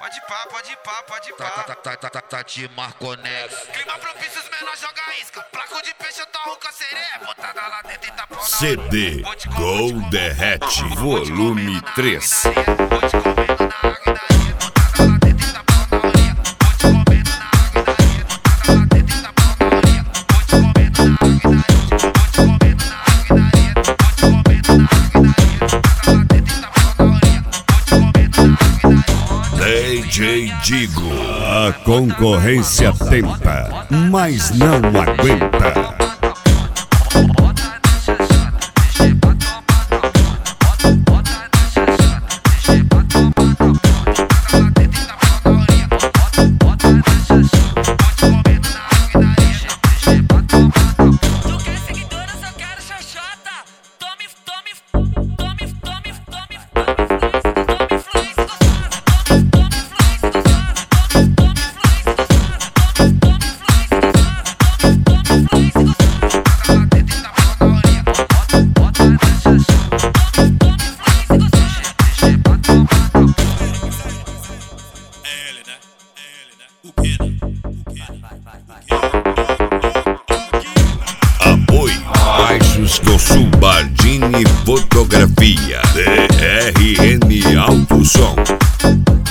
Pode pá, pode pá, pode pá. Tati Marconex. Clima propício, os menores joga isca. Placo de peixe, eu torro com a sereia. Botada lá dentro e tá pau na CD Gol Derrete Volume 3. Vou te comendo na água e na areia. Botada lá dentro e tá pau na orelha. Vou te comendo na água e na areia. Botada lá dentro e tá pau na orelha. Vou te comendo na água e na areia. Vou te comendo na água e na areia. Vou te comendo na água e na areia. Botada lá dentro e tá pau na orelha. Vou te comendo na água e na areia. DJ Digo. A concorrência tenta, mas não aguenta. Apoio Baixos do Subardini Fotografia, DRN Alto Som.